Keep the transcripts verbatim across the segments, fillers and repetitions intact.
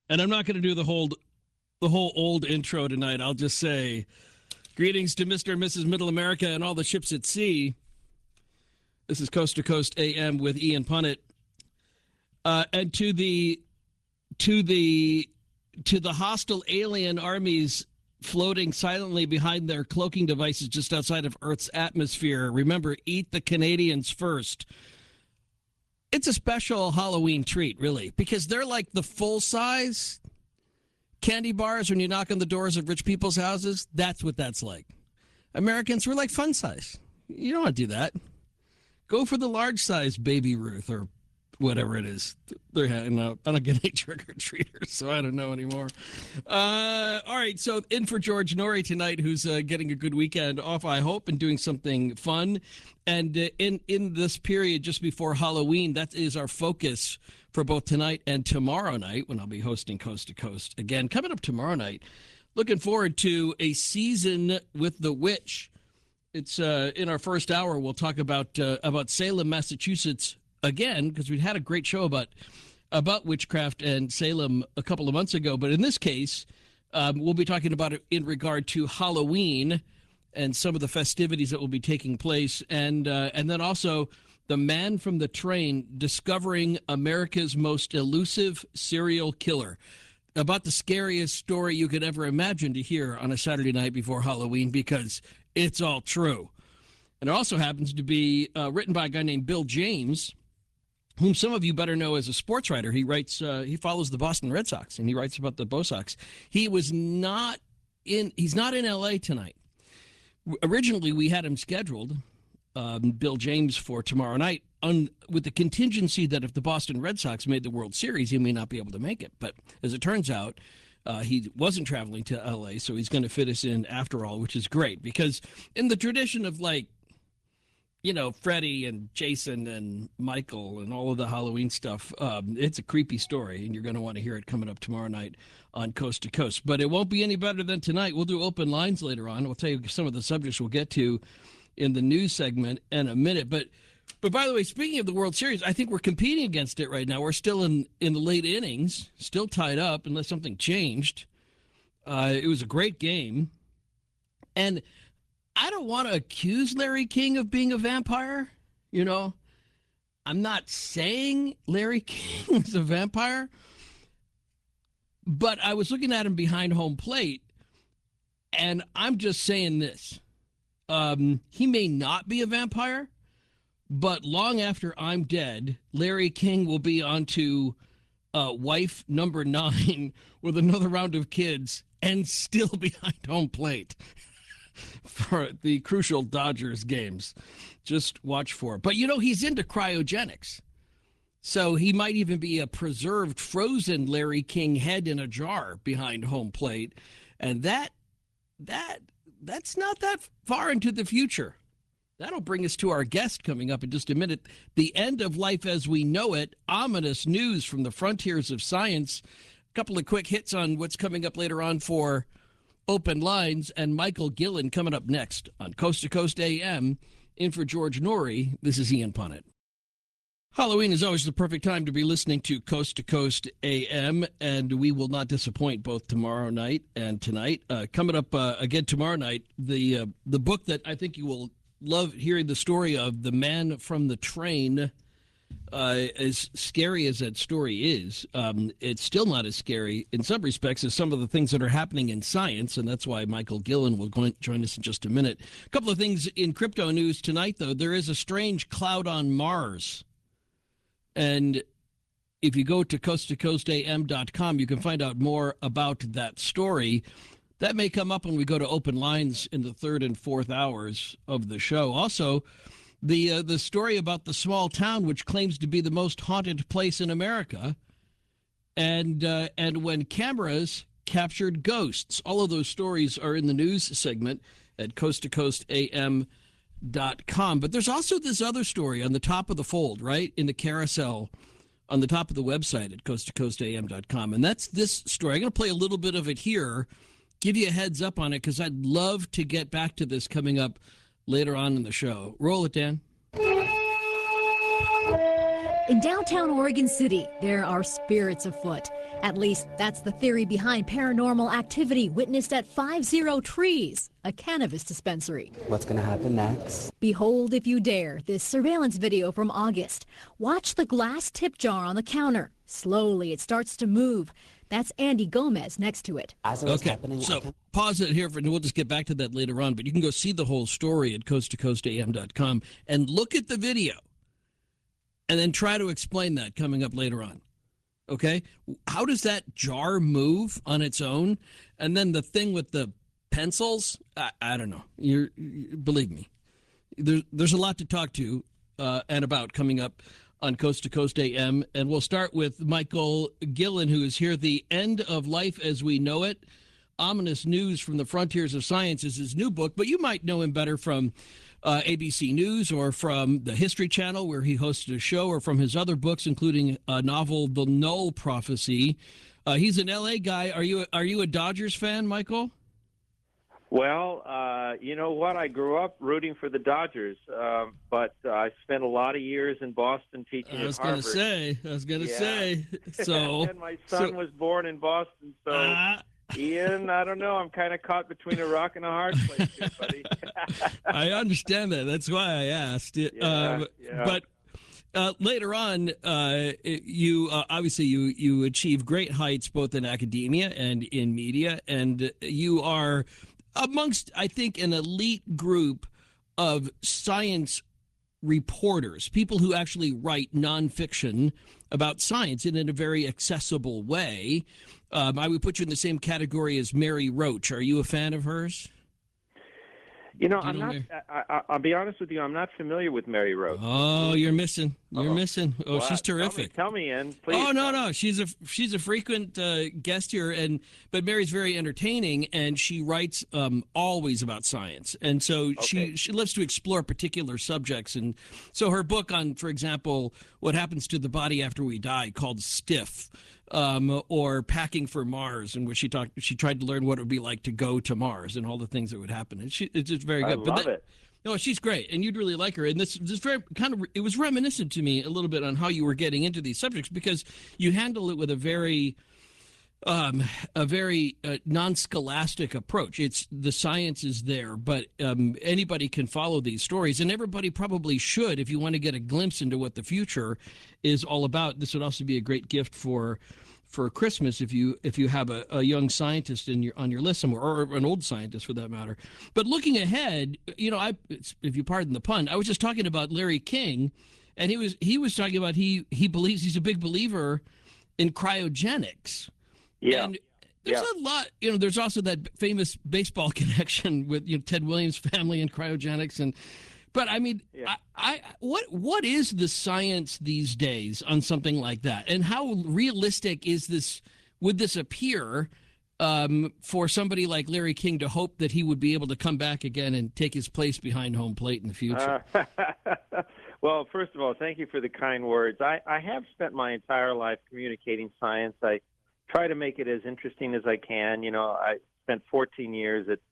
And I'm not going to do the whole the whole old intro tonight. I'll just say greetings to Mister and Missus Middle America and all the ships at sea. This is Coast to Coast A M with Ian Punnett. Uh, and to the to the to the hostile alien armies floating silently behind their cloaking devices just outside of Earth's atmosphere, remember, eat the Canadians first. It's a special Halloween treat, really, because they're like the full-size candy bars when you knock on the doors of rich people's houses. That's what that's like. Americans were like fun size. You don't want to do that. Go for the large size Baby Ruth or whatever it is. They're having out. I don't get any trick-or-treaters, so I don't know anymore. Uh, all right, so in for George Norrie tonight, who's uh, getting a good weekend off, I hope, and doing something fun. And uh, in, in this period just before Halloween, that is our focus for both tonight and tomorrow night, when I'll be hosting Coast to Coast again. Coming up tomorrow night, looking forward to a season with the witch. It's uh, in our first hour. We'll talk about uh, about Salem, Massachusetts again, because we had a great show about about witchcraft and Salem a couple of months ago. But in this case, um, we'll be talking about it in regard to Halloween and some of the festivities that will be taking place, and uh, and then also the man from the train discovering America's most elusive serial killer. About the scariest story you could ever imagine to hear on a Saturday night before Halloween, because it's all true. And it also happens to be uh, written by a guy named Bill James, whom some of you better know as a sports writer. He writes, uh, he follows the Boston Red Sox, and he writes about the Bo Sox. He was not in, he's not in L A tonight. Originally, we had him scheduled, um, Bill James, for tomorrow night, on, with the contingency that if the Boston Red Sox made the World Series, he may not be able to make it. But as it turns out, uh, he wasn't traveling to L A, so he's going to fit us in after all, which is great. Because in the tradition of, like, you know, Freddie and Jason and Michael and all of the Halloween stuff, um, it's a creepy story, and you're going to want to hear it coming up tomorrow night on Coast to Coast. But it won't be any better than tonight. We'll do open lines later on. We'll tell you some of the subjects we'll get to in the news segment in a minute. But but by the way, speaking of the World Series, I think we're competing against it right now. We're still in, in the late innings, still tied up unless something changed. Uh, it was a great game. And I don't want to accuse Larry King of being a vampire. You know, I'm not saying Larry King is a vampire, but I was looking at him behind home plate, and I'm just saying this. Um, he may not be a vampire, but long after I'm dead, Larry King will be on to uh, wife number nine with another round of kids and still behind home plate for the crucial Dodgers games. Just watch for it. But, you know, he's into cryogenics. So he might even be a preserved, frozen Larry King head in a jar behind home plate. And that, that, that's not that far into the future. That'll bring us to our guest coming up in just a minute. The end of life as we know it. Ominous news from the frontiers of science. A couple of quick hits on what's coming up later on for Open Lines, and Michael Gillen coming up next on Coast to Coast A M. In for George Norrie, this is Ian Punnett. Halloween is always the perfect time to be listening to Coast to Coast A M, and we will not disappoint both tomorrow night and tonight. Uh, coming up uh, again tomorrow night, the uh, the book that I think you will love hearing the story of, The Man from the Train. Uh, as scary as that story is, um, it's still not as scary in some respects as some of the things that are happening in science, and that's why Michael Gillen will join us in just a minute. A couple of things in crypto news tonight, though. There is a strange cloud on Mars, and if you go to coast to coast A M dot com, you can find out more about that story. That may come up when we go to Open Lines in the third and fourth hours of the show. Also, The uh, the story about the small town which claims to be the most haunted place in America, and uh, and when cameras captured ghosts. All of those stories are in the news segment at coast to coast A M dot com. But there's also this other story on the top of the fold, right, in the carousel on the top of the website at coast to coast A M dot com. And that's this story. I'm going to play a little bit of it here, give you a heads up on it, because I'd love to get back to this coming up later on in the show. Roll it, Dan. In downtown Oregon City, there are spirits afoot. At least that's the theory behind paranormal activity witnessed at five zero Trees, a cannabis dispensary. What's going to happen next? Behold, if you dare, this surveillance video from August. Watch the glass tip jar on the counter. Slowly, it starts to move. That's Andy Gomez next to it. As it was Okay, happening, I so can- pause it here, for, and we'll just get back to that later on. But you can go see the whole story at coast to coast a m dot com and look at the video and then try to explain that coming up later on. Okay? How does that jar move on its own? And then the thing with the pencils, I, I don't know. You're, you, believe me, there, there's a lot to talk to uh, and about coming up on Coast to Coast A M. And we'll start with Michael Gillen, who is here. The End of Life as We Know It, Ominous News from the Frontiers of Science is his new book, but you might know him better from uh, A B C News or from the History Channel, where he hosted a show, or from his other books, including a novel, The Null Prophecy. Uh, he's an L A guy. Are you, are you a Dodgers fan, Michael? Well, uh, you know what? I grew up rooting for the Dodgers, uh, but uh, I spent a lot of years in Boston teaching I was at going to Harvard. say, I was going to Yeah. say. So, and my son so- was born in Boston, so uh, Ian, I don't know. I'm kind of caught between a rock and a hard place here, buddy. I understand that. That's why I asked. Yeah, um, yeah. But uh, later on, uh, you uh, obviously you you achieve great heights both in academia and in media, and you are amongst, I think, an elite group of science reporters, people who actually write nonfiction about science and in a very accessible way. Um, I would put you in the same category as Mary Roach. Are you a fan of hers? You know, Do you I'm know not. Mary- I, I, I'll be honest with you. I'm not familiar with Mary Roach. Oh, you're missing. You're Uh-oh. missing. Oh, What? she's terrific. Tell me, tell me Ian, please. Oh no, tell me. no, she's a she's a frequent uh, guest here, and but Mary's very entertaining, and she writes um, always about science, and so she Okay. she loves to explore particular subjects, and so her book on, for example, what happens to the body after we die, called Stiff, um, or Packing for Mars, in which she talked she tried to learn what it would be like to go to Mars and all the things that would happen, and she it's just very I good. But love that- it. No, she's great, and you'd really like her. And this, this very kind of, it was reminiscent to me a little bit on how you were getting into these subjects, because you handle it with a very, um, a very uh, non-scholastic approach. It's the science is there, but um, anybody can follow these stories, and everybody probably should if you want to get a glimpse into what the future is all about. This would also be a great gift for. For Christmas, if you if you have a, a young scientist in your on your list somewhere, or an old scientist for that matter. But looking ahead, you know, I if you pardon the pun, I was just talking about Larry King, and he was he was talking about he he believes he's a big believer in cryogenics. Yeah. And there's Yeah. a lot, you know. There's also that famous baseball connection with you know Ted Williams' family and cryogenics, and but I mean, Yeah. I, I what what is the science these days on something like that, and how realistic is this? Would this appear um, for somebody like Larry King to hope that he would be able to come back again and take his place behind home plate in the future? Uh, well, first of all, thank you for the kind words. I, I have spent my entire life communicating science. I try to make it as interesting as I can. You know, I spent fourteen years at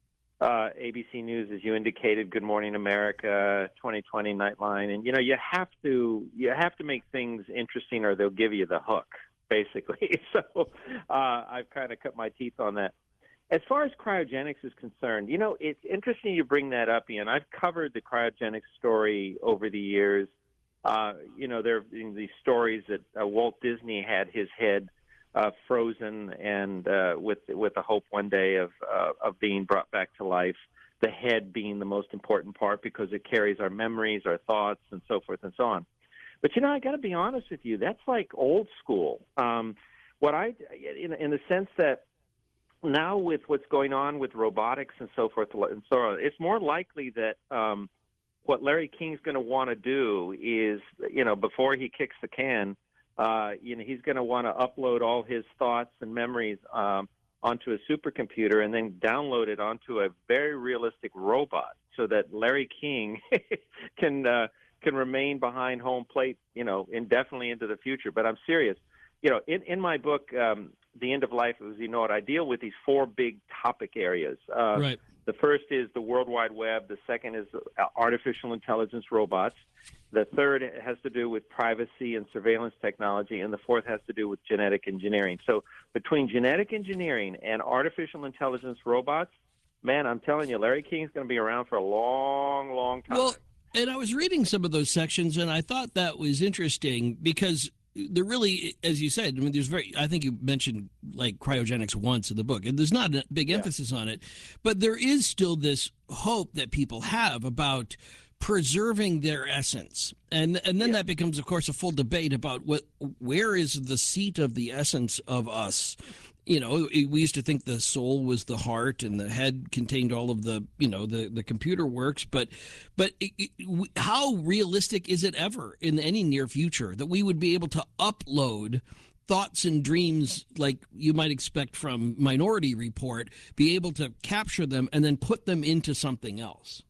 uh, A B C News, as you indicated, Good Morning America, twenty twenty Nightline, and you know, you have to you have to make things interesting, or they'll give you the hook, basically. So uh, I've kind of cut my teeth on that. As far as cryogenics is concerned, you know, it's interesting you bring that up, Ian. I've covered the cryogenics story over the years. Uh, you know, there have been these stories that uh, Walt Disney had his head uh, frozen, and uh, with with the hope one day of uh, of being brought back to life. The head being the most important part because it carries our memories, our thoughts, and so forth and so on. But you know, I got to be honest with you. That's like old school. Um, what I, in, in the sense that now with what's going on with robotics and so forth and so on, it's more likely that um, what Larry King's going to want to do is, you know, before he kicks the can, uh, you know, he's going to want to upload all his thoughts and memories um, onto a supercomputer and then download it onto a very realistic robot so that Larry King can uh, can remain behind home plate, you know, indefinitely into the future. But I'm serious. You know, in, in my book, um, The End of Life, as you know it, I deal with these four big topic areas. Uh, Right. The first is the World Wide Web. The second is uh, artificial intelligence robots. The third has to do with privacy and surveillance technology, and the fourth has to do with genetic engineering. So between genetic engineering and artificial intelligence robots, man, I'm telling you, Larry King's going to be around for a long, long time. Well, and I was reading some of those sections, and I thought that was interesting because there really, as you said, I mean, there's very, I think you mentioned like cryogenics once in the book, and there's not a big emphasis on it, but there is still this hope that people have about preserving their essence. And and then Yeah. that becomes, of course, a full debate about what where is the seat of the essence of us. You know, we used to think the soul was the heart and the head contained all of the, you know, the, the computer works. But but it, it, how realistic is it ever in any near future that we would be able to upload thoughts and dreams like you might expect from Minority Report, be able to capture them and then put them into something else?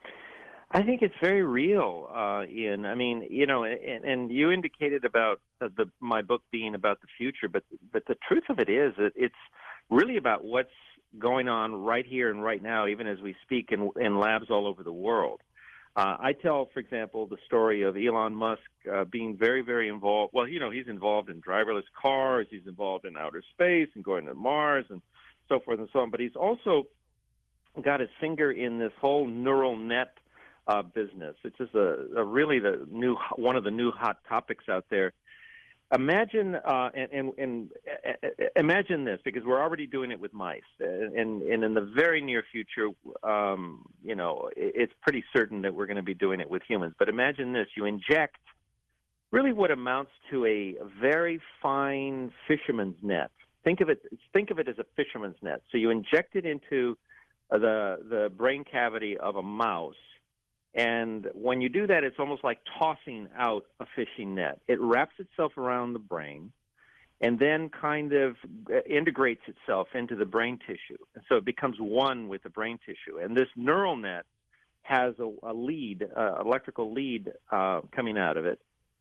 I think it's very real, uh, Ian. I mean, you know, and, and you indicated about the, the my book being about the future, but but the truth of it is that it's really about what's going on right here and right now, even as we speak, in, in labs all over the world. Uh, I tell, for example, the story of Elon Musk uh, being very, very involved. Well, you know, he's involved in driverless cars, he's involved in outer space and going to Mars and so forth and so on. But he's also got his finger in this whole neural net Uh, business. It's just a, a really the new one of the new hot topics out there. Imagine uh, and, and, and uh, imagine this, because we're already doing it with mice, and, and in the very near future, um, you know, it's pretty certain that we're going to be doing it with humans. But imagine this: you inject really what amounts to a very fine fisherman's net. Think of it. Think of it as a fisherman's net. So you inject it into the the brain cavity of a mouse. And when you do that, it's almost like tossing out a fishing net. It wraps itself around the brain and then kind of integrates itself into the brain tissue. And so it becomes one with the brain tissue. And this neural net has a, a lead, uh, electrical lead uh, coming out of it.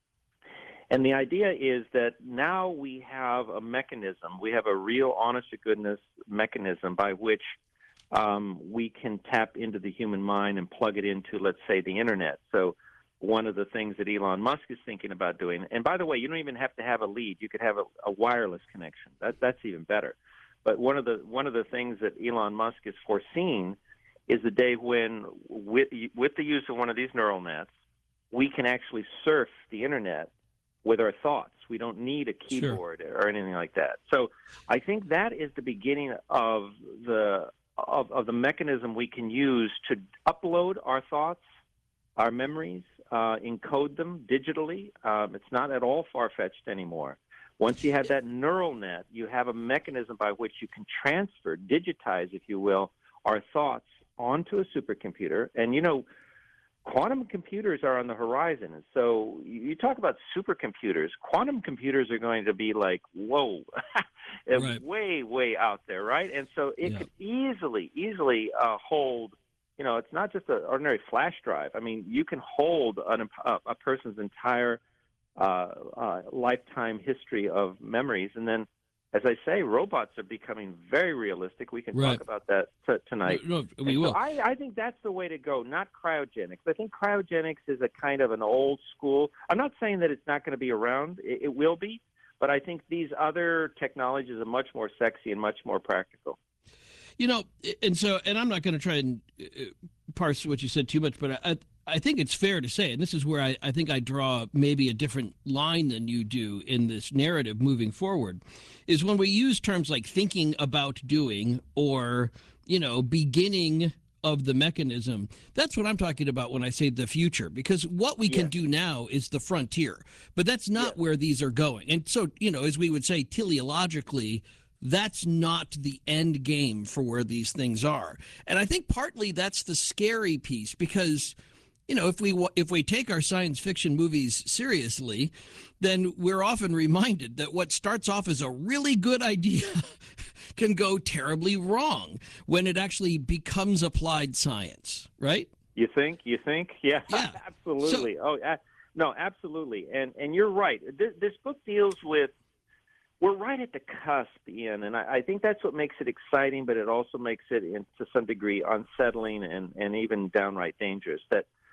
And the idea is that now we have a mechanism, we have a real honest-to-goodness mechanism by which Um, we can tap into the human mind and plug it into, let's say, the internet. So one of the things that Elon Musk is thinking about doing, and by the way, you don't even have to have a lead. You could have a, a wireless connection. That, that's even better. But one of the one of the things that Elon Musk is foreseeing is the day when, with with the use of one of these neural nets, we can actually surf the internet with our thoughts. We don't need a keyboard sure. or anything like that. So I think that is the beginning of the Of, of the mechanism we can use to upload our thoughts, our memories, uh, encode them digitally. Um, it's not at all far-fetched anymore. Once you have that neural net, you have a mechanism by which you can transfer, digitize, if you will, our thoughts onto a supercomputer. And, you know, quantum computers are on the horizon. And so you talk about supercomputers. Quantum computers are going to be like, whoa, right. way, way out there, right? And so it yeah. could easily, easily uh, hold, you know, it's not just an ordinary flash drive. I mean, you can hold an, a, a person's entire uh, uh, lifetime history of memories. And then, as I say, robots are becoming very realistic. We can right. talk about that t- tonight. No, no, we will. So I, I think that's the way to go, not cryogenics. I think cryogenics is a kind of an old school. I'm not saying that it's not going to be around. It, it will be. But I think these other technologies are much more sexy and much more practical. You know, and so, and I'm not going to try and parse what you said too much, but I, I think it's fair to say, and this is where I, I think I draw maybe a different line than you do in this narrative moving forward, is when we use terms like thinking about doing or, you know, beginning of the mechanism. That's what I'm talking about when I say the future, because what we yeah. can do now is the frontier, but that's not yeah. where these are going. And so, you know, as we would say teleologically, that's not the end game for where these things are. And I think partly that's the scary piece, because, you know, if we if we take our science fiction movies seriously, then we're often reminded that what starts off as a really good idea can go terribly wrong when it actually becomes applied science, right? You think? You think? Yeah, yeah. absolutely. So, oh, uh, no, absolutely. And and you're right. This, this book deals with, we're right at the cusp, Ian, and I, I think that's what makes it exciting, but it also makes it, in, to some degree, unsettling and, and even downright dangerous. That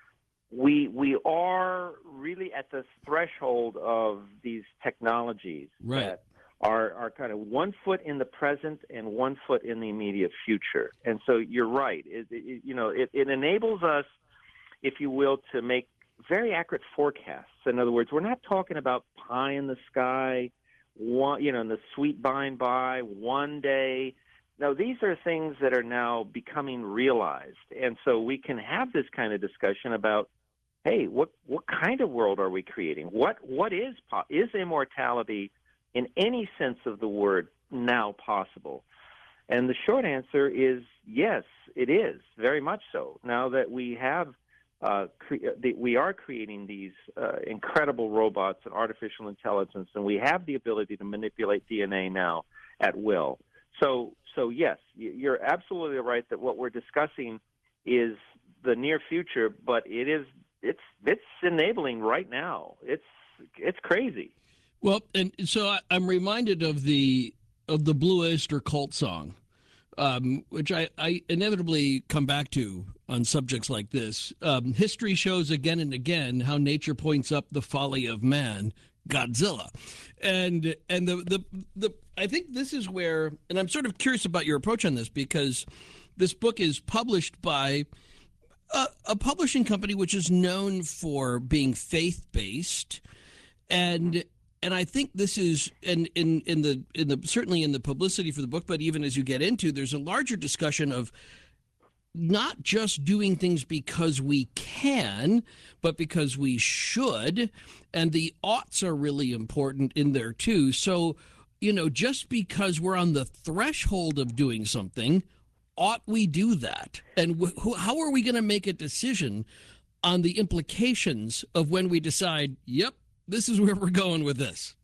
we we are really at the threshold of these technologies Right. that are are kind of one foot in the present and one foot in the immediate future. And so you're right. It, it, you know, it, it enables us, if you will, to make very accurate forecasts. In other words, we're not talking about pie in the sky, one, you know, in the sweet by and by, one day. No, these are things that are now becoming realized. And so we can have this kind of discussion about, hey, what, what kind of world are we creating? What what is is immortality in any sense of the word now possible? And the short answer is yes, it is, very much so. Now that we have, uh, cre- the, we are creating these uh, incredible robots and artificial intelligence, and we have the ability to manipulate D N A now at will. So, so yes, you're absolutely right that what we're discussing is the near future, but it is it's it's enabling right now. It's it's crazy. Well, and so I, I'm reminded of the of the Blue Oyster Cult song, um, which I, I inevitably come back to on subjects like this. Um, History shows again and again how nature points up the folly of man, Godzilla, and and the the the I think this is where, and I'm sort of curious about your approach on this because this book is published by a, a publishing company which is known for being faith-based, and and I think this is and in in the in the certainly in the publicity for the book, but even as you get into, there's a larger discussion of not just doing things because we can, but because we should, and the oughts are really important in there too. So, you know, just because we're on the threshold of doing something, ought we do that? And wh- how are we going to make a decision on the implications of when we decide, yep, this is where we're going with this?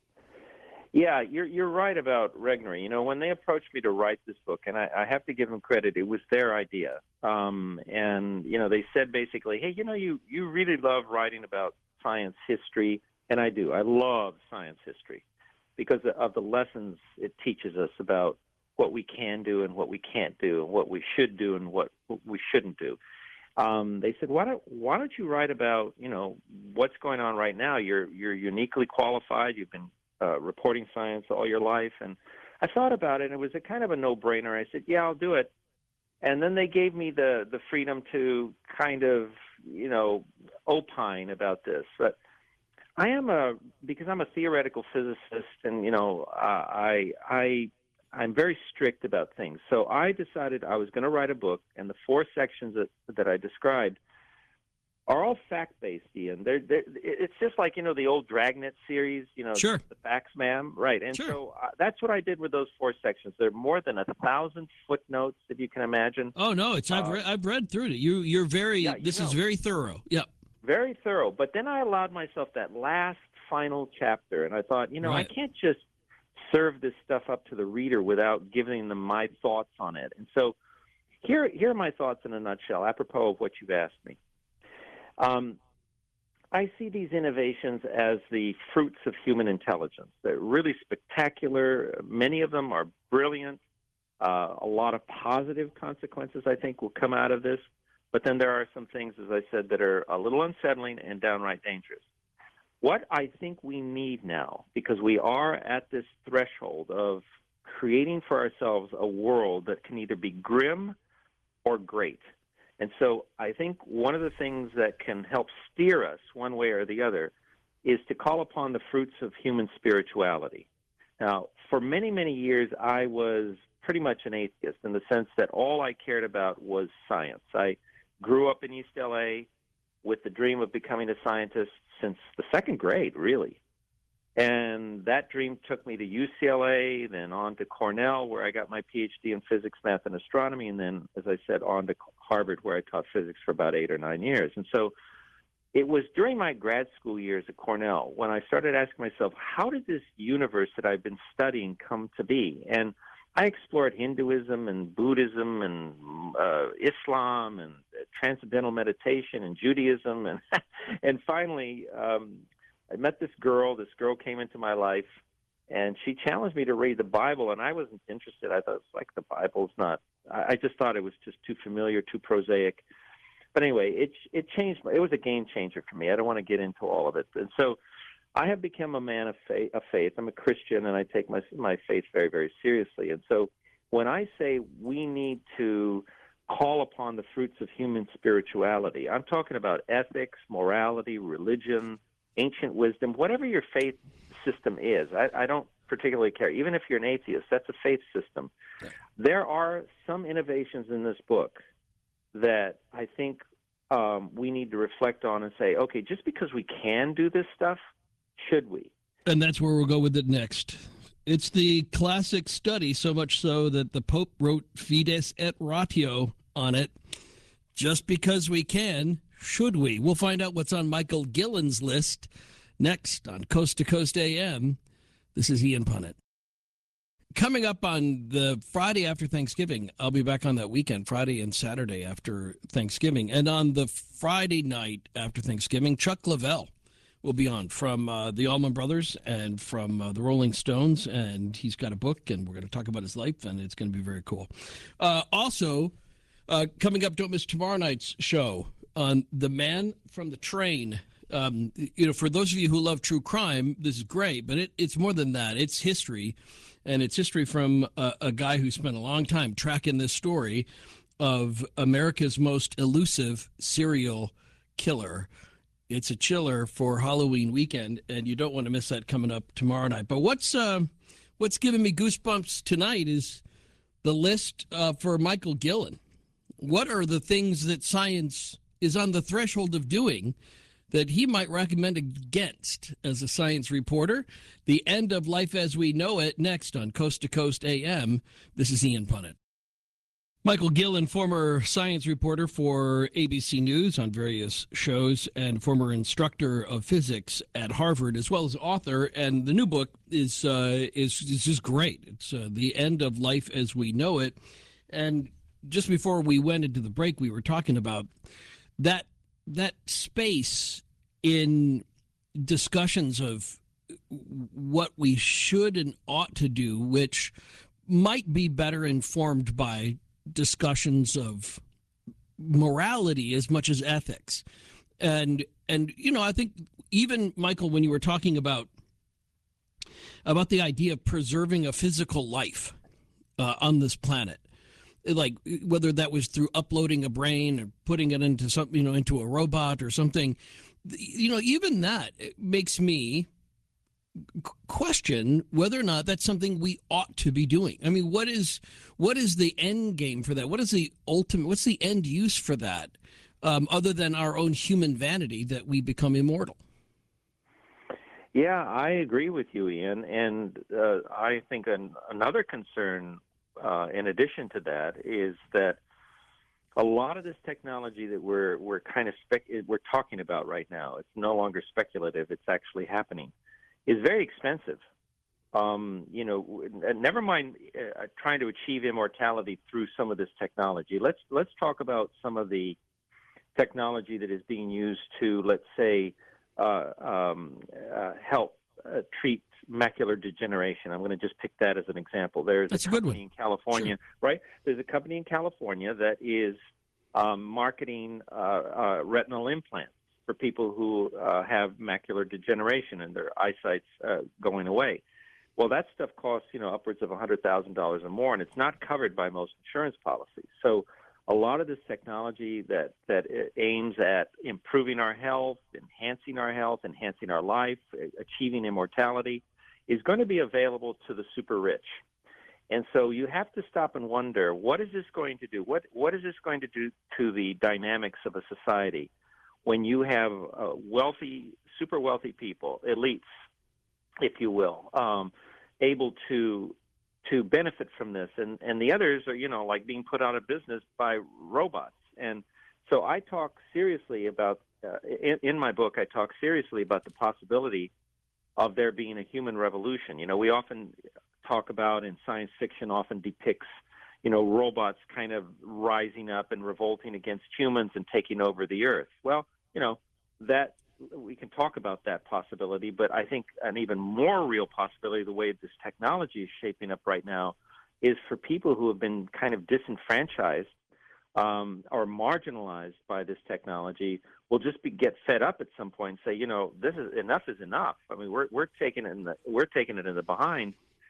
Yeah, you're you're right about Regnery. You know, when they approached me to write this book, and I, I have to give them credit, it was their idea. Um, and you know, they said basically, hey, you know, you you really love writing about science history, and I do. I love science history because of the lessons it teaches us about what we can do and what we can't do, and what we should do and what we shouldn't do. Um, they said, why don't why don't you write about, you know, what's going on right now? You're you're uniquely qualified. You've been uh, reporting science all your life, and I thought about it, and it was a kind of a no-brainer. I said, yeah, I'll do it. And then they gave me the the freedom to kind of, you know, opine about this. But I am a because I'm a theoretical physicist, and you know, uh, I I I'm very strict about things. So I decided I was going to write a book, and the four sections that that I described are all fact-based, Ian. They're, they're, it's just like, you know, the old Dragnet series, you know, Sure. the Facts Man, right? And Sure. so uh, that's what I did with those four sections. There are more than a thousand footnotes, if you can imagine. Oh no, it's I've Uh, re- I've read through it. You you're very Yeah, you this is know. very thorough. Yep. Very thorough. But then I allowed myself that last final chapter, and I thought, you know, Right. I can't just serve this stuff up to the reader without giving them my thoughts on it. And so here, here are my thoughts in a nutshell, apropos of what you've asked me. Um, I see these innovations as the fruits of human intelligence. They're really spectacular. Many of them are brilliant. Uh, a lot of positive consequences, I think, will come out of this. But then there are some things, as I said, that are a little unsettling and downright dangerous. What I think we need now, because we are at this threshold of creating for ourselves a world that can either be grim or great. And so I think one of the things that can help steer us one way or the other is to call upon the fruits of human spirituality. Now, for many, many years, I was pretty much an atheist in the sense that all I cared about was science. I grew up in East L A with the dream of becoming a scientist since the second grade, really. And that dream took me to U C L A, then on to Cornell, where I got my P H D in physics, math, and astronomy, and then, as I said, on to Harvard, where I taught physics for about eight or nine years. And so it was during my grad school years at Cornell when I started asking myself, how did this universe that I've been studying come to be? And I explored Hinduism and Buddhism and uh, Islam and uh, transcendental meditation and Judaism. And, and finally, um, I met this girl. This girl came into my life, and she challenged me to read the Bible, and I wasn't interested. I thought, it's like, the Bible's not – I just thought it was just too familiar, too prosaic. but anyway, it it changed. It was a game changer for me. I don't want to get into all of it. And so I have become a man of faith. Of faith. I'm a Christian, and I take my my faith very, very seriously. And so when I say we need to call upon the fruits of human spirituality, I'm talking about ethics, morality, religion, ancient wisdom, whatever your faith system is. I, I don't particularly care. Even if you're an atheist, that's a faith system. Yeah. There are some innovations in this book that I think um, we need to reflect on and say, okay, just because we can do this stuff, should we? And that's where we'll go with it next. It's the classic study, so much so that the Pope wrote Fides et Ratio on it. Just because we can, should we? We'll find out what's on Michael Gillen's list next on Coast to Coast A M. This is Ian Punnett. Coming up on the Friday after Thanksgiving, I'll be back on that weekend, Friday and Saturday after Thanksgiving. And on the Friday night after Thanksgiving, Chuck Leavell will be on from uh, the Allman Brothers and from uh, the Rolling Stones. And he's got a book, and we're going to talk about his life, and it's going to be very cool. Uh, also, uh, coming up, don't miss tomorrow night's show on The Man from the Train. Um, you know, for those of you who love true crime, this is great, but it, it's more than that. It's history. And it's history from a, a guy who spent a long time tracking this story of America's most elusive serial killer. It's a chiller for Halloween weekend, and you don't want to miss that coming up tomorrow night. But what's uh, what's giving me goosebumps tonight is the list uh, for Michael Gillen. What are the things that science is on the threshold of doing that he might recommend against as a science reporter? The end of life as we know it next on Coast to Coast A M. This is Ian Punnett. Michael Gillen, former science reporter for A B C News on various shows and former instructor of physics at Harvard, as well as author. And the new book is uh, is, is just great. It's uh, The End of Life as We Know It. And just before we went into the break, we were talking about that that space in discussions of what we should and ought to do, which might be better informed by discussions of morality as much as ethics. And, and you know, I think even, Michael, when you were talking about, about the idea of preserving a physical life uh, on this planet, like whether that was through uploading a brain or putting it into something, you know, into a robot or something, you know, even that makes me question whether or not that's something we ought to be doing. I mean, what is what is the end game for that? What is the ultimate? What's the end use for that, um, other than our own human vanity that we become immortal? Yeah, I agree with you, Ian, and uh, I think an, another concern, uh, in addition to that, is that a lot of this technology that we're we're kind of spec we're talking about right now, it's no longer speculative; it's actually happening, is very expensive. Um, you know, never mind uh, trying to achieve immortality through some of this technology. Let's let's talk about some of the technology that is being used to, let's say, uh, um, uh, help uh, treat macular degeneration. I'm going to just pick that as an example. There's That's a a good company one. in California, sure. right? There's a company in California that is um, marketing uh, uh, retinal implants for people who uh, have macular degeneration and their eyesight's uh, going away. Well, that stuff costs, you know, upwards of one hundred thousand dollars or more, and it's not covered by most insurance policies. So a lot of this technology that, that aims at improving our health, enhancing our health, enhancing our life, achieving immortality, is going to be available to the super rich. And so you have to stop and wonder, what is this going to do? What What is this going to do to the dynamics of a society when you have uh, wealthy, super wealthy people, elites, if you will, um, able to to benefit from this, and and the others are, you know, like being put out of business by robots. And so I talk seriously about uh, in, in my book, I talk seriously about the possibility of there being a human revolution. You know, we often talk about, in science fiction often depicts, you know, robots kind of rising up and revolting against humans and taking over the earth. Well, you know, that we can talk about that possibility, but I think an even more real possibility, the way this technology is shaping up right now, is for people who have been kind of disenfranchised um, or marginalized by this technology will just be get fed up at some point and say, you know, this is enough is enough. I mean, we're we're taking it in the we're taking it in the behind,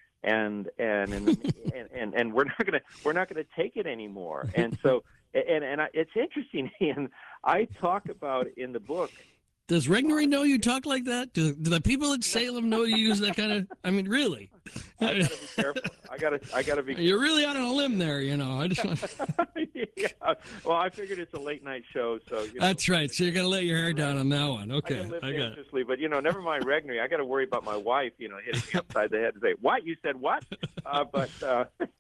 and and in the, and, and and we're not gonna we're not gonna take it anymore. And so and and I, it's interesting, Ian. I talk about in the book. Does Regnery know you talk like that? Do, do the people at Salem know you use that kind of? I mean, really? I gotta be careful. I gotta, I gotta be. You're really out on a limb there, you know. I just want... yeah. Well, I figured it's a late night show, so. You know, That's right. So you're gonna let your hair down on that one. Okay, I, live I got anxiously, it. But you know, never mind Regnery. I got to worry about my wife, you know, hitting me upside the head and say, "What? You said what?" Uh, but, uh,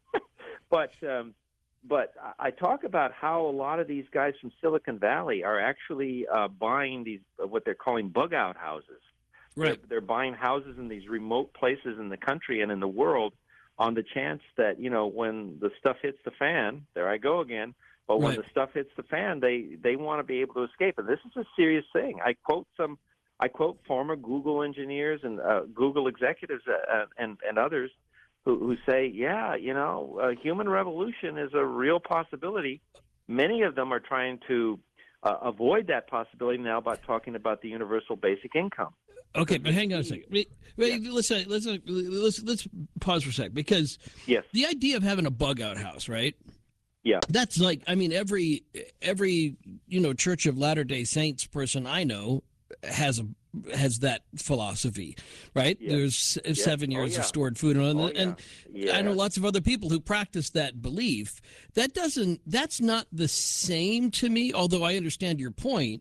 but. Um, But I talk about how a lot of these guys from Silicon Valley are actually uh, buying these what they're calling bug out houses. Right. They're, they're buying houses in these remote places in the country and in the world on the chance that, you know, when the stuff hits the fan, there I go again, but when Right. the stuff hits the fan, they, they want to be able to escape. And this is a serious thing. I quote some, I quote former Google engineers and uh, Google executives uh, and, and others Who, who say, yeah, you know, a human revolution is a real possibility. Many of them are trying to uh, avoid that possibility now by talking about the universal basic income. Okay, but hang on a second. Wait, wait, Yeah. let's, let's let's let's pause for a sec, because Yes. the idea of having a bug out house, right? Yeah. That's like, I mean, every every you know Church of Latter-day Saints person I know has a has that philosophy, right? Yes. There's Yes. seven Oh, years yeah. of stored food, and, Oh, yeah. and Yeah. I know lots of other people who practice that belief. That doesn't. That's not the same to me. Although I understand your point,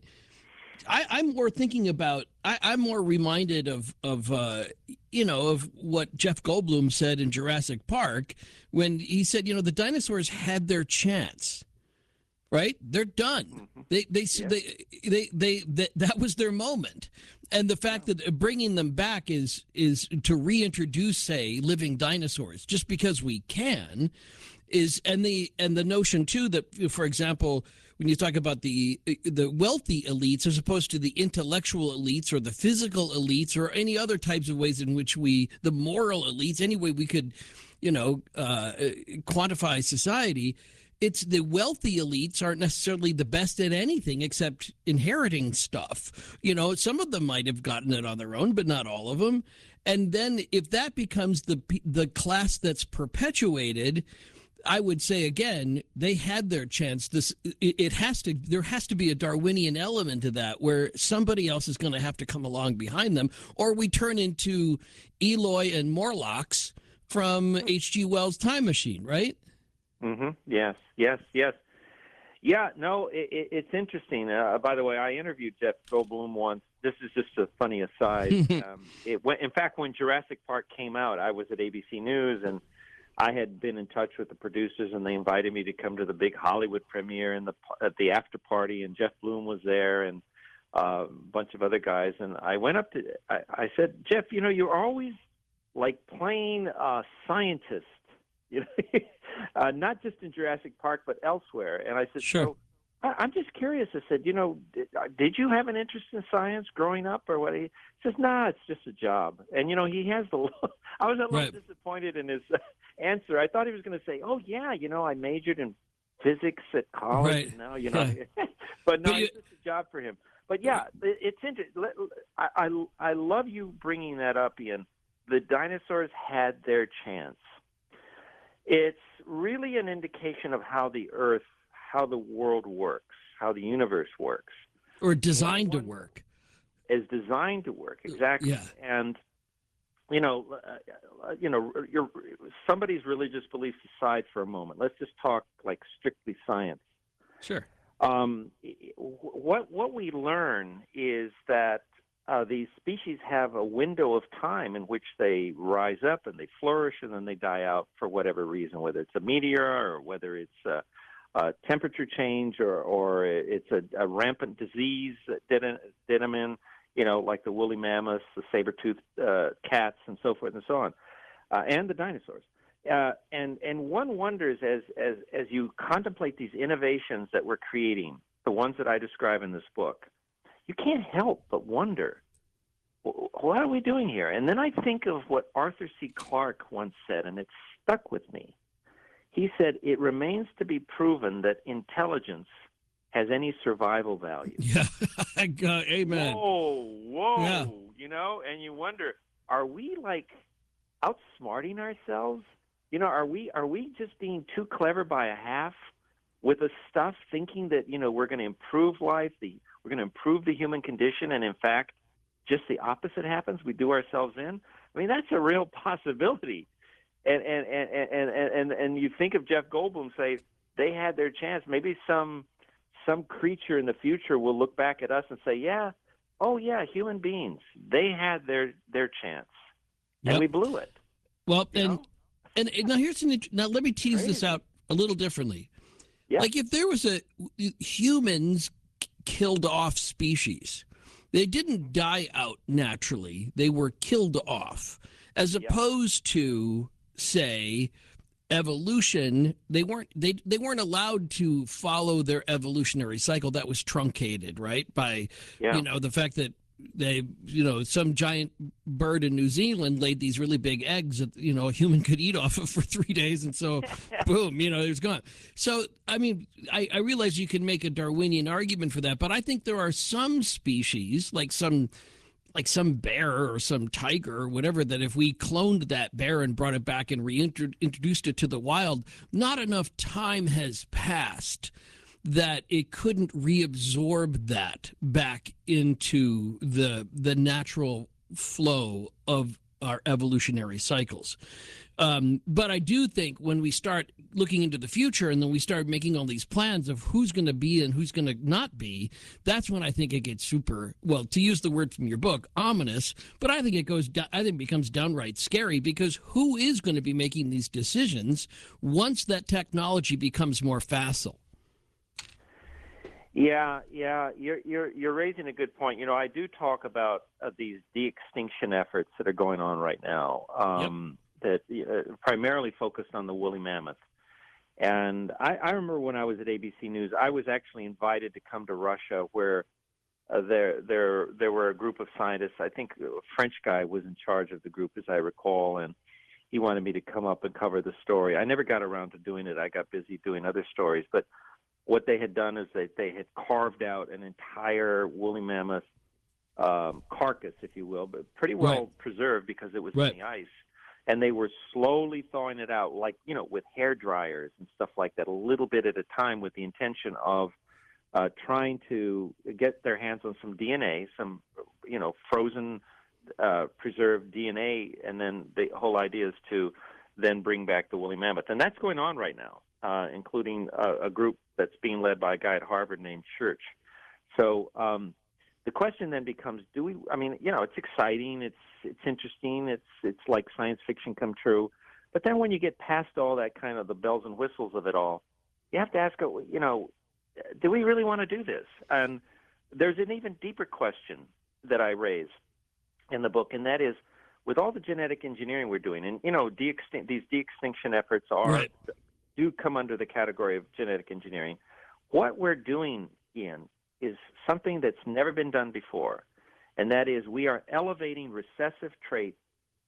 I, I'm more thinking about. I, I'm more reminded of of uh, you know of what Jeff Goldblum said in Jurassic Park when he said, you know, the dinosaurs had their chance. Right, they're done. Mm-hmm. They they, Yeah. they they they they that was their moment, and the fact that bringing them back is is to reintroduce, say, living dinosaurs just because we can, is and the and the notion too that, for example, when you talk about the the wealthy elites as opposed to the intellectual elites or the physical elites or any other types of ways in which we the moral elites, any way we could, you know, uh, quantify society. It's the wealthy elites aren't necessarily the best at anything except inheriting stuff. You know, some of them might have gotten it on their own, but not all of them. And then if that becomes the the class that's perpetuated, I would say again, they had their chance. This it, it has to there has to be a Darwinian element to that where somebody else is going to have to come along behind them, or we turn into Eloy and Morlocks from H G Wells' Time Machine, right? Mm-hmm. Yes, yes, yes. Yeah, no, it, it, it's interesting. Uh, by the way, I interviewed Jeff Goldblum once. This is just a funny aside. um, it went, in fact, when Jurassic Park came out, I was at A B C News, and I had been in touch with the producers, and they invited me to come to the big Hollywood premiere and the at the after party, and Jeff Bloom was there, and uh, a bunch of other guys. And I went up to, I, I said, Jeff, you know, you're always like playing a scientist, you know, uh, not just in Jurassic Park, but elsewhere. And I said, Sure. so I, I'm just curious. I said, you know, did, uh, did you have an interest in science growing up or what? He says, nah, it's just a job. And, you know, he has the, I was a little Right. disappointed in his uh, answer. I thought he was going to say, oh, yeah, you know, I majored in physics at college. Right. And now, you know, Yeah. but no, But you- it's just a job for him. But yeah, it, it's interesting. I, I, I love you bringing that up, Ian. The dinosaurs had their chance. It's really an indication of how the Earth, how the world works, how the universe works. Or designed to work. Is designed to work, exactly. Yeah. And you know, uh, you know, your somebody's religious beliefs aside for a moment. Let's just talk like strictly science. Sure. Um, what what we learn is that uh, these species have a window of time in which they rise up and they flourish, and then they die out for whatever reason, whether it's a meteor or whether it's a, a temperature change or or it's a, a rampant disease that did, did them in, you know, like the woolly mammoths, the saber-toothed uh, cats, and so forth and so on, uh, and the dinosaurs. Uh, and and one wonders as as as you contemplate these innovations that we're creating, the ones that I describe in this book, you can't help but wonder, what are we doing here? And then I think of what Arthur C. Clarke once said, and it stuck with me. He said, it remains to be proven that intelligence has any survival value. Yeah. uh, amen. Whoa, whoa. Yeah. You know, and you wonder, are we like outsmarting ourselves? You know, are we are we just being too clever by a half with the stuff, thinking that, you know, we're going to improve life, the we're going to improve the human condition, and in fact, just the opposite happens. We do ourselves in. I mean, that's a real possibility. And and and and and, and, and you think of Jeff Goldblum, say they had their chance. Maybe some some creature in the future will look back at us and say, yeah, oh yeah, human beings, they had their their chance, and Yep. we blew it. Well, You and, know? and and now here's an int- now let me tease this Crazy. out a little differently. Yeah. Like if there was a humans killed off species, they didn't die out naturally; they were killed off, as Yeah. opposed to say evolution. They weren't they they weren't allowed to follow their evolutionary cycle. That was truncated, right, by Yeah. you know the fact that they, you know, some giant bird in New Zealand laid these really big eggs that, you know, a human could eat off of for three days. And so, boom, you know, it was gone. So, I mean, I, I realize you can make a Darwinian argument for that, but I think there are some species, like some like some bear or some tiger or whatever, that if we cloned that bear and brought it back and reintroduced it to the wild, not enough time has passed that it couldn't reabsorb that back into the the natural flow of our evolutionary cycles. Um, but I do think when we start looking into the future and then we start making all these plans of who's going to be and who's going to not be, that's when I think it gets super, well, to use the word from your book, ominous. But I think it goes, I think it becomes downright scary, because who is going to be making these decisions once that technology becomes more facile? Yeah, yeah, you're you're you're raising a good point. You know, I do talk about uh, these de-extinction efforts that are going on right now, um, that uh, primarily focused on the woolly mammoth. And I, I remember when I was at A B C News, I was actually invited to come to Russia, where uh, there there there were a group of scientists. I think a French guy was in charge of the group, as I recall, and he wanted me to come up and cover the story. I never got around to doing it. I got busy doing other stories, but what they had done is that they had carved out an entire woolly mammoth um, carcass, if you will, but pretty well Right. preserved because it was Right. in the ice. And they were slowly thawing it out, like, you know, with hair dryers and stuff like that, a little bit at a time, with the intention of uh, trying to get their hands on some D N A, some, you know, frozen, uh, preserved D N A. And then the whole idea is to then bring back the woolly mammoth. And that's going on right now, uh, including a, a group that's being led by a guy at Harvard named Church. So um, the question then becomes, do we, I mean, you know, it's exciting, it's it's interesting, it's it's like science fiction come true. But then when you get past all that kind of the bells and whistles of it all, you have to ask, you know, do we really want to do this? And there's an even deeper question that I raise in the book, and that is, with all the genetic engineering we're doing, and, you know, de-extin- these de-extinction efforts are Right. do come under the category of genetic engineering. What we're doing, Ian, is something that's never been done before, and that is we are elevating recessive traits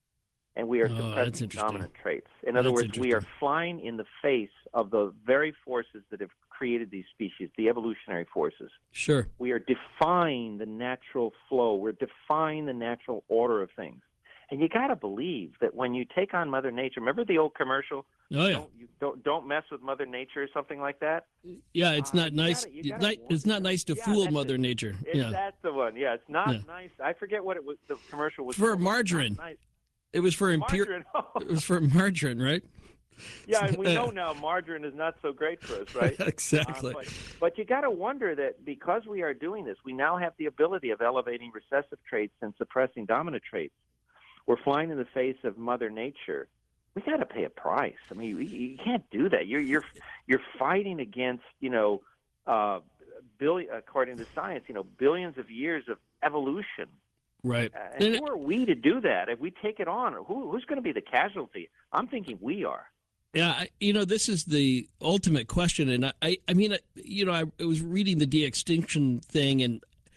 and we are Oh, that's suppressing interesting. dominant traits. In other That's words, we are interesting. flying in the face of the very forces that have created these species, the evolutionary forces. Sure. We are defying the natural flow. We're defying the natural order of things. And you got to believe that when you take on Mother Nature, remember the old commercial? Oh, yeah. Don't, you don't don't mess with Mother Nature or something like that. Yeah, it's Uh, not you nice. gotta- you it's, gotta not, it's not wonder. nice to Yeah, fool that's Mother it. Nature. It's, Yeah. That's the one. Yeah, it's not Yeah. nice. I forget what it was. The commercial was For called. It's not margarine. Nice. It was for impure. Margarine. It was for margarine, right? Yeah, and we know now margarine is not so great for us, right? Exactly. Uh, but, but you got to wonder that because we are doing this, we now have the ability of elevating recessive traits and suppressing dominant traits. We're flying in the face of Mother Nature. We got to pay a price. I mean, you, you can't do that. You're you're you're fighting against, you know, uh, billion, according to science, you know, billions of years of evolution. Right. Uh, and who are we to do that? If we take it on, who, who's going to be the casualty? I'm thinking we are. Yeah, I, you know, this is the ultimate question, and I, I, I mean, I- you know, I, I was reading the de-extinction thing, and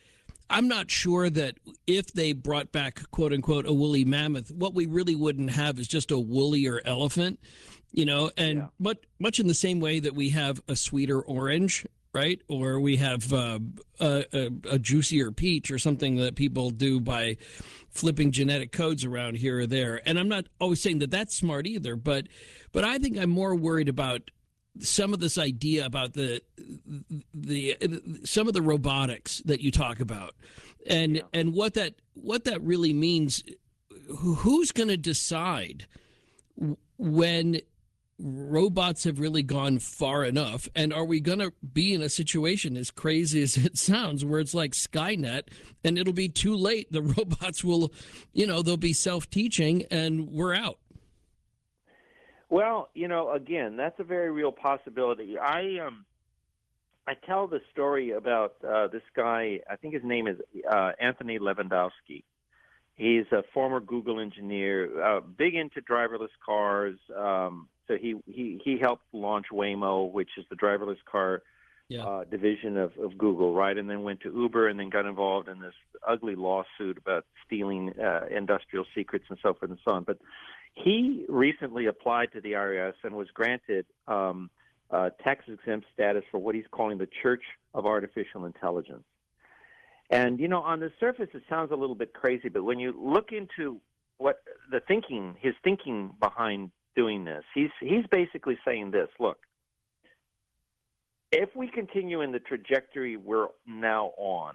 I'm not sure that if they brought back, quote unquote, a woolly mammoth, what we really wouldn't have is just a woollier elephant, you know, and Yeah. much, much in the same way that we have a sweeter orange, right? Or we have uh, a, a, a juicier peach or something that people do by flipping genetic codes around here or there. And I'm not always saying that that's smart either, but but I think I'm more worried about some of this idea about the the some of the robotics that you talk about, and Yeah. and what that what that really means. Who- Who's going to decide when robots have really gone far enough, and are we going to be in a situation, as crazy as it sounds, where it's like Skynet and it'll be too late? The robots will, you know, they'll be self-teaching and we're out. Well, you know, again, that's a very real possibility. I um, I tell the story about uh, this guy. I think his name is uh, Anthony Lewandowski. He's a former Google engineer, uh, big into driverless cars. Um, so he, he he helped launch Waymo, which is the driverless car Yeah. uh, division of, of Google, right? And then went to Uber, and then got involved in this ugly lawsuit about stealing uh, industrial secrets and so forth and so on. But he recently applied to the I R S and was granted um, uh, tax-exempt status for what he's calling the Church of Artificial Intelligence. And, you know, on the surface, it sounds a little bit crazy, but when you look into what the thinking, his thinking behind doing this, he's he's basically saying this: look, if we continue in the trajectory we're now on,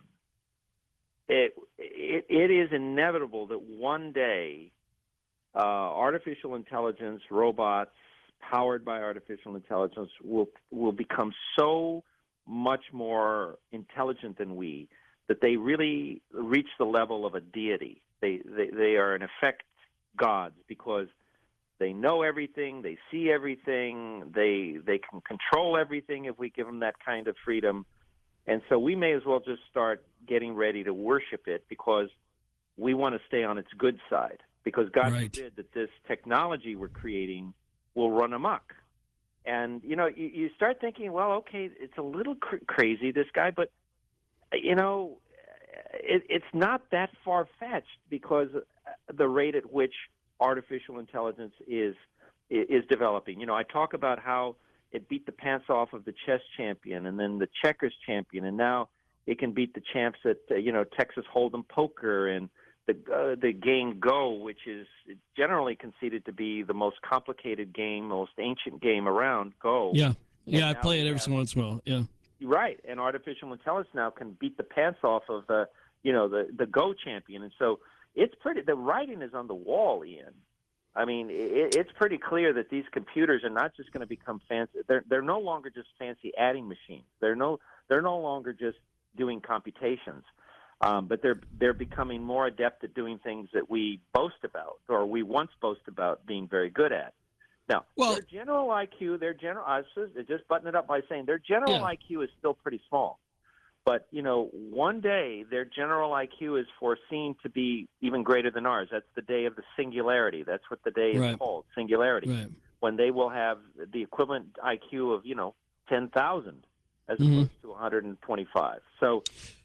it it, it is inevitable that one day uh, artificial intelligence, robots powered by artificial intelligence, will will become so much more intelligent than we, that they really reach the level of a deity. They, they they are in effect gods, because they know everything, they see everything, they they can control everything if we give them that kind of freedom. And so we may as well just start getting ready to worship it, because we want to stay on its good side. Because God Right. forbid that this technology we're creating will run amok. And, you know, you, you start thinking, well, okay, it's a little cr- crazy, this guy, but you know, it, it's not that far-fetched, because the rate at which artificial intelligence is is developing. You know, I talk about how it beat the pants off of the chess champion, and then the checkers champion, and now it can beat the champs at uh, you know, Texas Hold'em poker, and the uh, the game Go, which is generally conceded to be the most complicated game, most ancient game around. Go. Yeah. Yeah. I now play it we every have- so once in a while. Yeah. Right, and artificial intelligence now can beat the pants off of the, you know, the the Go champion, and so it's pretty. The writing is on the wall, Ian. I mean, it, it's pretty clear that these computers are not just going to become fancy. They're they're no longer just fancy adding machines. They're no they're no longer just doing computations, um, but they're they're becoming more adept at doing things that we boast about, or we once boasted about being very good at. Now, Well- their general I Q, their general, I was just, just button it up by saying their general Yeah. I Q is still pretty small. But, you know, one day their general I Q is foreseen to be even greater than ours. That's the day of the singularity. That's what the day Right. is called, singularity, Right. when they will have the equivalent I Q of, you know, ten thousand as Mhm. opposed to one hundred twenty-five. So,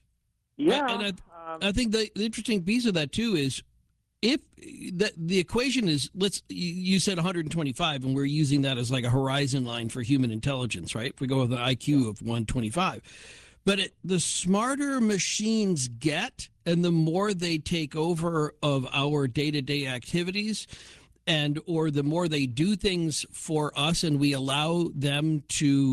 yeah. and um, I think the, the interesting piece of that too is, if the the equation is, let's you you said one hundred twenty-five, and we're using that as like a horizon line for human intelligence, right? If we go with an I Q of one twenty-five, but it, the smarter machines get, and the more they take over of our day-to-day activities, and or the more they do things for us, and we allow them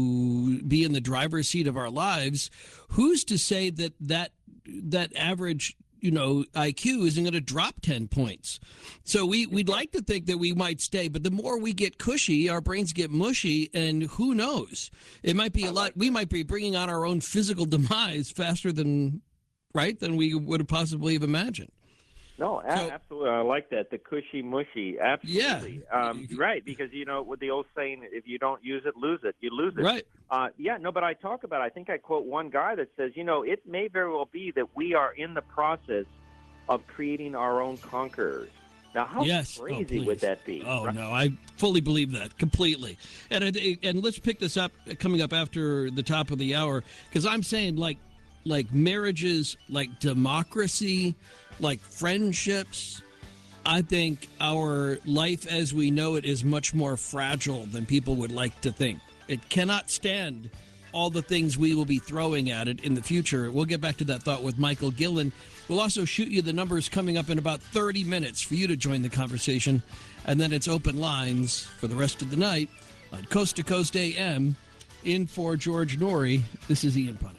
to be in the driver's seat of our lives, who's to say that that that average, you know, I Q isn't going to drop ten points? So we, we'd like to think that we might stay, but the more we get cushy, our brains get mushy, and who knows? It might be a lot. We might be bringing on our own physical demise faster than, right, than we would have possibly have imagined. No, a- So- absolutely. I like that. The cushy mushy. Absolutely. Yeah. Um, right, because, you know, with the old saying, if you don't use it, lose it. You lose it. Right. Uh, yeah, no, but I talk about, I think I quote one guy that says, you know, it may very well be that we are in the process of creating our own conquerors. Now, how Yes. Oh, crazy please. would that be? Oh right? no, I fully believe that completely. And I, and let's pick this up coming up after the top of the hour, because I'm saying, like, like marriages, like democracy, like friendships, I think our life as we know it is much more fragile than people would like to think. It cannot stand all the things we will be throwing at it in the future. We'll get back to that thought with Michael Gillen. We'll also shoot you the numbers coming up in about thirty minutes for you to join the conversation. And then it's open lines for the rest of the night on Coast to Coast A M. In for George Norrie, this is Ian Punnett.